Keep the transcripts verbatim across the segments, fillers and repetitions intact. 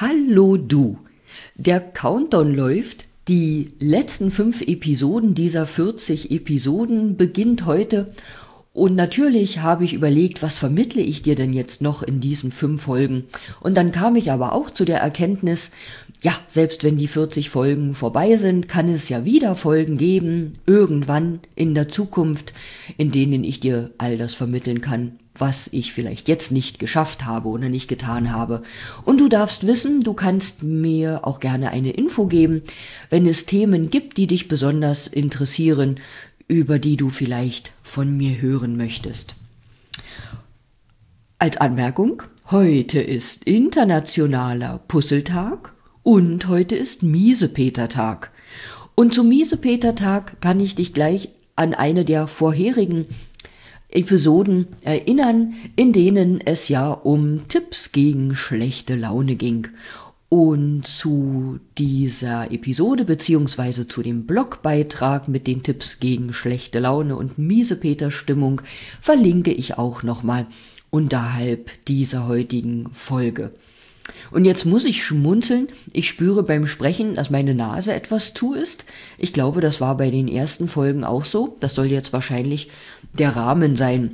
Hallo du! Der Countdown läuft. Die letzten fünf Episoden dieser vierzig Episoden beginnt heute. Und natürlich habe ich überlegt, was vermittle ich dir denn jetzt noch in diesen fünf Folgen? Und dann kam ich aber auch zu der Erkenntnis, ja, selbst wenn die vierzig Folgen vorbei sind, kann es ja wieder Folgen geben, irgendwann in der Zukunft, in denen ich dir all das vermitteln kann, was ich vielleicht jetzt nicht geschafft habe oder nicht getan habe. Und du darfst wissen, du kannst mir auch gerne eine Info geben, wenn es Themen gibt, die dich besonders interessieren, über die du vielleicht von mir hören möchtest. Als Anmerkung, heute ist internationaler Puzzletag und heute ist Miesepeter-Tag. Und zum Miesepeter-Tag kann ich dich gleich an eine der vorherigen Episoden erinnern, in denen es ja um Tipps gegen schlechte Laune ging. Und zu dieser Episode beziehungsweise zu dem Blogbeitrag mit den Tipps gegen schlechte Laune und Miesepeter-Stimmung verlinke ich auch nochmal unterhalb dieser heutigen Folge. Und jetzt muss ich schmunzeln. Ich spüre beim Sprechen, dass meine Nase etwas zu ist. Ich glaube, das war bei den ersten Folgen auch so. Das soll jetzt wahrscheinlich der Rahmen sein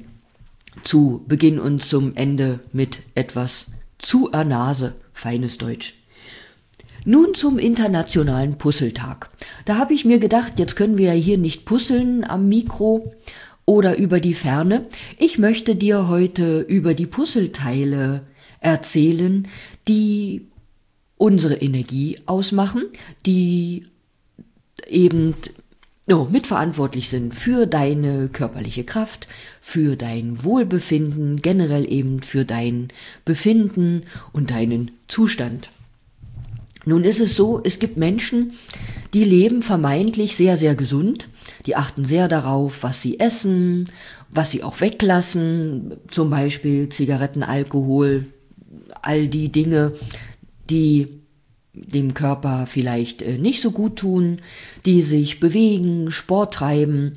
zu Beginn und zum Ende mit etwas zu a Nase, feines Deutsch. Nun zum internationalen Puzzletag. Da habe ich mir gedacht, jetzt können wir ja hier nicht puzzeln am Mikro oder über die Ferne. Ich möchte dir heute über die Puzzleteile erzählen, die unsere Energie ausmachen, die eben oh, mitverantwortlich sind für deine körperliche Kraft, für dein Wohlbefinden, generell eben für dein Befinden und deinen Zustand. Nun ist es so, es gibt Menschen, die leben vermeintlich sehr, sehr gesund, die achten sehr darauf, was sie essen, was sie auch weglassen, zum Beispiel Zigaretten, Alkohol, all die Dinge, die dem Körper vielleicht nicht so gut tun, die sich bewegen, Sport treiben,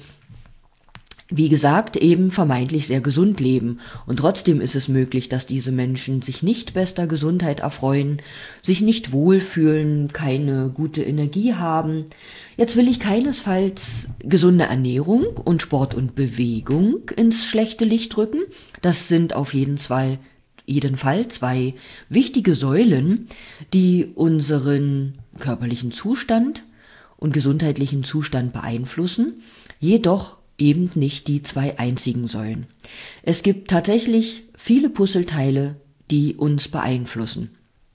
wie gesagt, eben vermeintlich sehr gesund leben. Und trotzdem ist es möglich, dass diese Menschen sich nicht bester Gesundheit erfreuen, sich nicht wohlfühlen, keine gute Energie haben. Jetzt will ich keinesfalls gesunde Ernährung und Sport und Bewegung ins schlechte Licht rücken. Das sind auf jeden Fall jeden Fall zwei wichtige Säulen, die unseren körperlichen Zustand und gesundheitlichen Zustand beeinflussen, jedoch eben nicht die zwei einzigen Säulen. Es gibt tatsächlich viele Puzzleteile, die uns beeinflussen.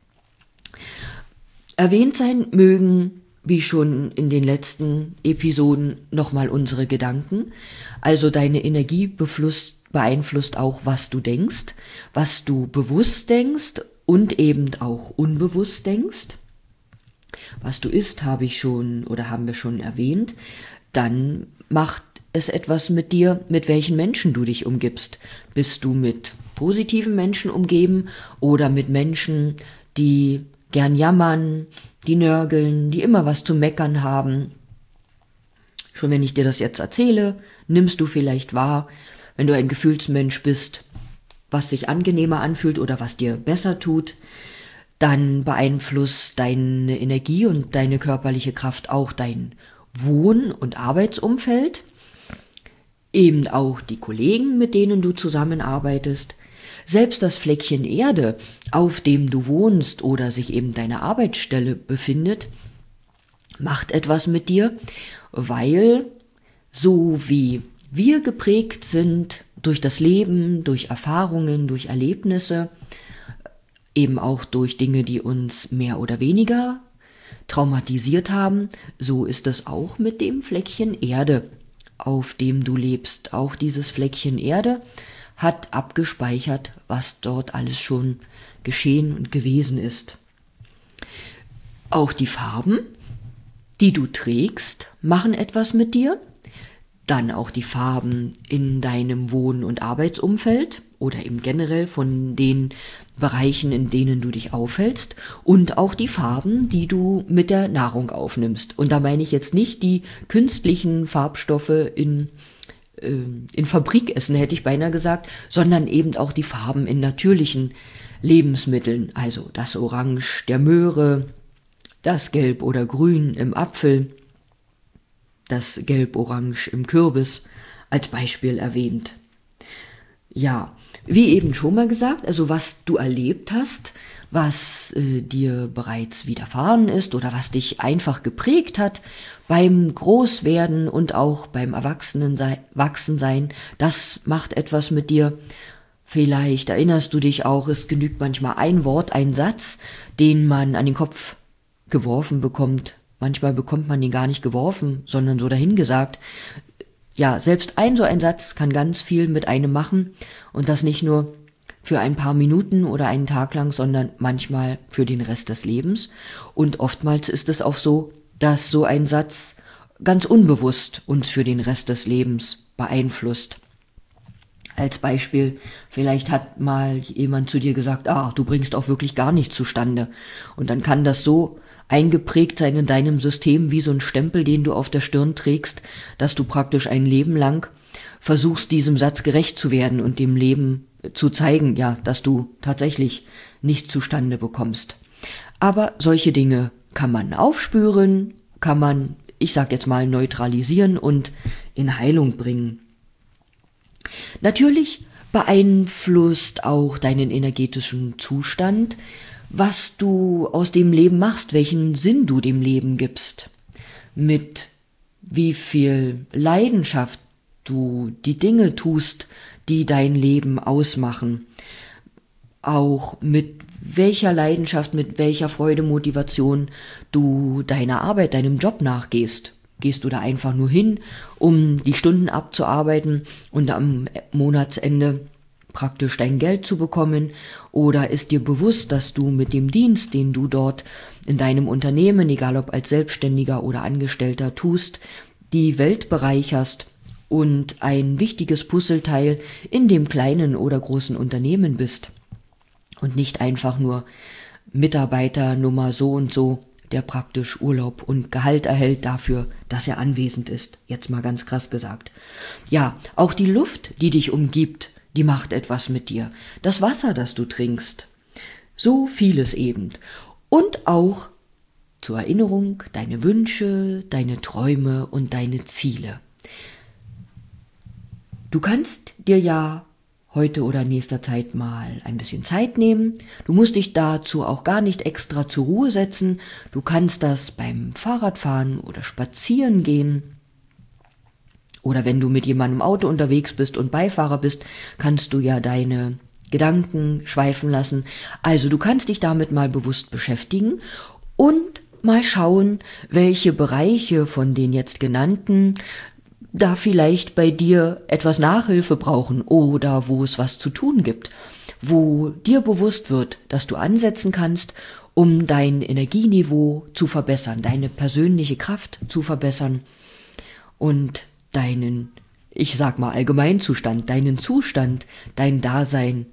Erwähnt sein mögen, wie schon in den letzten Episoden, nochmal unsere Gedanken, also deine Energie beeinflusst beeinflusst auch, was du denkst, was du bewusst denkst und eben auch unbewusst denkst. Was du isst, habe ich schon oder haben wir schon erwähnt. Dann macht es etwas mit dir, mit welchen Menschen du dich umgibst. Bist du mit positiven Menschen umgeben oder mit Menschen, die gern jammern, die nörgeln, die immer was zu meckern haben? Schon wenn ich dir das jetzt erzähle, nimmst du vielleicht wahr, wenn du ein Gefühlsmensch bist, was sich angenehmer anfühlt oder was dir besser tut, dann beeinflusst deine Energie und deine körperliche Kraft auch dein Wohn- und Arbeitsumfeld, eben auch die Kollegen, mit denen du zusammenarbeitest, selbst das Fleckchen Erde, auf dem du wohnst oder sich eben deine Arbeitsstelle befindet, macht etwas mit dir, weil so wie wir geprägt sind durch das Leben, durch Erfahrungen, durch Erlebnisse, eben auch durch Dinge, die uns mehr oder weniger traumatisiert haben, so ist es auch mit dem Fleckchen Erde, auf dem du lebst. Auch dieses Fleckchen Erde hat abgespeichert, was dort alles schon geschehen und gewesen ist. Auch die Farben, die du trägst, machen etwas mit dir. Dann auch die Farben in deinem Wohn- und Arbeitsumfeld oder eben generell von den Bereichen, in denen du dich aufhältst und auch die Farben, die du mit der Nahrung aufnimmst. Und da meine ich jetzt nicht die künstlichen Farbstoffe in äh, in Fabrik essen, hätte ich beinahe gesagt, sondern eben auch die Farben in natürlichen Lebensmitteln, also das Orange der Möhre, das Gelb oder Grün im Apfel, das Gelb-Orange im Kürbis als Beispiel erwähnt. Ja, wie eben schon mal gesagt, also was du erlebt hast, was äh, dir bereits widerfahren ist oder was dich einfach geprägt hat beim Großwerden und auch beim Erwachsensein, das macht etwas mit dir. Vielleicht erinnerst du dich auch, es genügt manchmal ein Wort, ein Satz, den man an den Kopf geworfen bekommt. Manchmal bekommt man den gar nicht geworfen, sondern so dahingesagt. Ja, selbst ein so ein Satz kann ganz viel mit einem machen und das nicht nur für ein paar Minuten oder einen Tag lang, sondern manchmal für den Rest des Lebens. Und oftmals ist es auch so, dass so ein Satz ganz unbewusst uns für den Rest des Lebens beeinflusst. Als Beispiel, vielleicht hat mal jemand zu dir gesagt, ah, du bringst auch wirklich gar nichts zustande. Und dann kann das so eingeprägt sein in deinem System wie so ein Stempel, den du auf der Stirn trägst, dass du praktisch ein Leben lang versuchst, diesem Satz gerecht zu werden und dem Leben zu zeigen, ja, dass du tatsächlich nichts zustande bekommst. Aber solche Dinge kann man aufspüren, kann man, ich sag jetzt mal, neutralisieren und in Heilung bringen. Natürlich beeinflusst auch deinen energetischen Zustand, was du aus dem Leben machst, welchen Sinn du dem Leben gibst, mit wie viel Leidenschaft du die Dinge tust, die dein Leben ausmachen, auch mit welcher Leidenschaft, mit welcher Freude, Motivation du deiner Arbeit, deinem Job nachgehst. Gehst du da einfach nur hin, um die Stunden abzuarbeiten und am Monatsende praktisch dein Geld zu bekommen? Oder ist dir bewusst, dass du mit dem Dienst, den du dort in deinem Unternehmen, egal ob als Selbstständiger oder Angestellter tust, die Welt bereicherst und ein wichtiges Puzzleteil in dem kleinen oder großen Unternehmen bist und nicht einfach nur Mitarbeiter Nummer so und so, der praktisch Urlaub und Gehalt erhält dafür, dass er anwesend ist. Jetzt mal ganz krass gesagt. Ja, auch die Luft, die dich umgibt, die macht etwas mit dir. Das Wasser, das du trinkst. So vieles eben. Und auch zur Erinnerung deine Wünsche, deine Träume und deine Ziele. Du kannst dir ja heute oder in nächster Zeit mal ein bisschen Zeit nehmen. Du musst dich dazu auch gar nicht extra zur Ruhe setzen. Du kannst das beim Fahrradfahren oder Spazieren gehen. Oder wenn du mit jemandem im Auto unterwegs bist und Beifahrer bist, kannst du ja deine Gedanken schweifen lassen. Also du kannst dich damit mal bewusst beschäftigen und mal schauen, welche Bereiche von den jetzt genannten da vielleicht bei dir etwas Nachhilfe brauchen oder wo es was zu tun gibt, wo dir bewusst wird, dass du ansetzen kannst, um dein Energieniveau zu verbessern, deine persönliche Kraft zu verbessern und deinen, ich sag mal, Allgemeinzustand, deinen Zustand, dein Dasein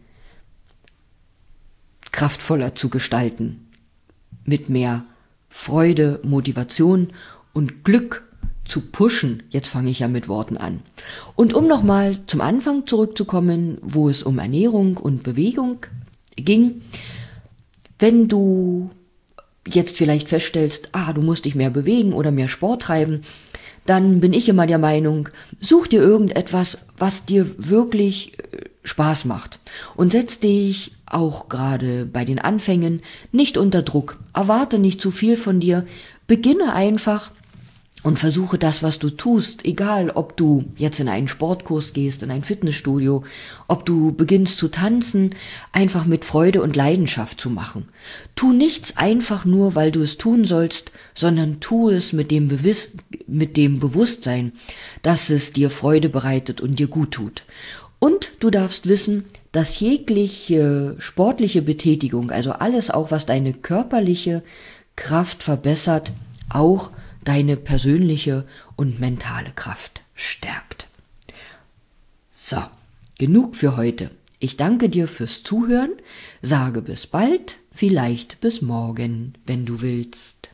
kraftvoller zu gestalten, mit mehr Freude, Motivation und Glück zu pushen. Jetzt fange ich ja mit Worten an. Und um nochmal zum Anfang zurückzukommen, wo es um Ernährung und Bewegung ging, wenn du jetzt vielleicht feststellst, ah, du musst dich mehr bewegen oder mehr Sport treiben, dann bin ich immer der Meinung, such dir irgendetwas, was dir wirklich Spaß macht und setz dich auch gerade bei den Anfängen nicht unter Druck. Erwarte nicht zu viel von dir, beginne einfach und versuche das, was du tust, egal ob du jetzt in einen Sportkurs gehst, in ein Fitnessstudio, ob du beginnst zu tanzen, einfach mit Freude und Leidenschaft zu machen. Tu nichts einfach nur, weil du es tun sollst, sondern tu es mit dem, Bewiss- mit dem Bewusstsein, dass es dir Freude bereitet und dir gut tut. Und du darfst wissen, dass jegliche sportliche Betätigung, also alles auch, was deine körperliche Kraft verbessert, auch deine persönliche und mentale Kraft stärkt. So, genug für heute. Ich danke dir fürs Zuhören, sage bis bald, vielleicht bis morgen, wenn du willst.